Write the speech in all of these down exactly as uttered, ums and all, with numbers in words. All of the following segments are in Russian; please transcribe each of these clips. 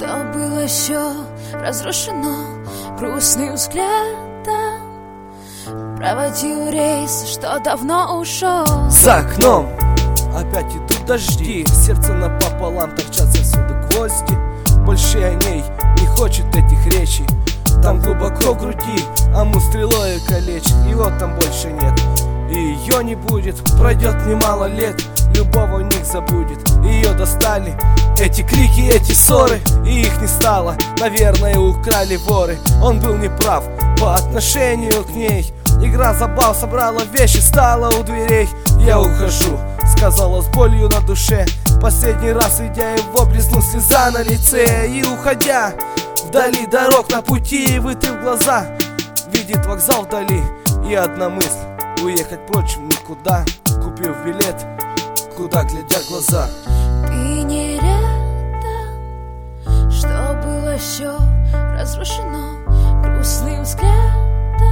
Что было все разрушено грустным взглядом. Проводил рейс, что давно ушел. За окном опять идут дожди, сердце напополам, торчатся всюду гвозди. Больше о ней не хочет этих речей. Там глубоко в груди, а мы стрелой калечит. Его там больше нет, и ее не будет. Пройдет немало лет, любого в них забудет. Ее достали эти крики, эти ссоры, и их не стало. Наверное, украли воры. Он был неправ по отношению к ней. Игра забав, собрала вещи, стала у дверей. Я ухожу, сказала с болью на душе. Последний раз, идя его, блеснула слеза на лице. И уходя, вдали дорог на пути, вытрив глаза, видит вокзал вдали. И одна мысль — уехать прочь в никуда, купив билет, куда глядят глаза. Ты не рядом, что было все разрушено грустным взглядом.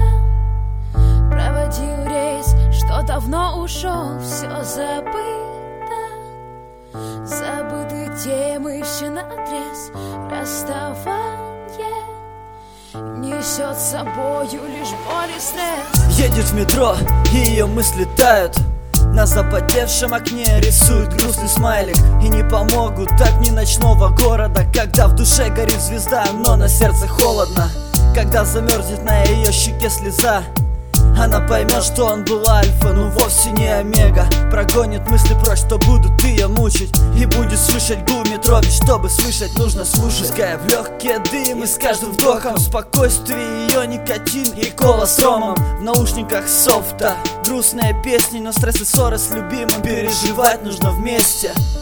Проводил рейс, что давно ушел, все забыто. Забыты темы все наотрез. Расставание несет с собою лишь боль и стресс. Едет в метро, и ее мысли тают. На запотевшем окне рисует грустный смайлик. И не помогут огни ночного города, когда в душе горит звезда, но на сердце холодно. Когда замерзнет на ее щеке слеза, она поймет, что он был альфа, но вовсе не омега. Прогонит мысли прочь, что будут ее мучить, и будет слышать гул метро, ведь чтобы слышать, нужно слушать. Пуская в легкие дым, и с каждым вдохом спокойствие ее никотин и кола с ромом. В наушниках софта грустные песни, но стресс и ссоры с любимым переживать нужно вместе.